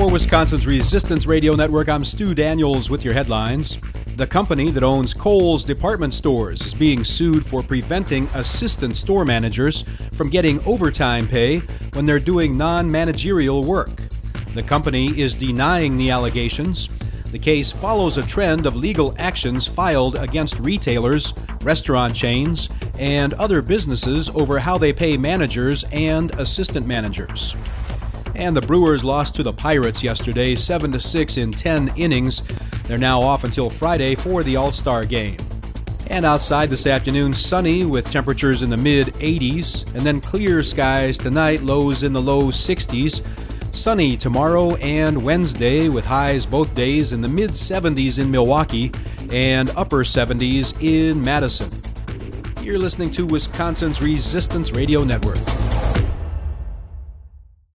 For Wisconsin's Resistance Radio Network, I'm Stu Daniels with your headlines. The company that owns Kohl's department stores is being sued for preventing assistant store managers from getting overtime pay when they're doing non-managerial work. The company is denying the allegations. The case follows a trend of legal actions filed against retailers, restaurant chains, and other businesses over how they pay managers and assistant managers. And the Brewers lost to the Pirates yesterday, 7-6 in 10 innings. They're now off until Friday for the All-Star game. And outside this afternoon, sunny with temperatures in the mid-80s, and then clear skies tonight, lows in the low 60s. Sunny tomorrow and Wednesday with highs both days in the mid-70s in Milwaukee and upper 70s in Madison. You're listening to Wisconsin's Resistance Radio Network.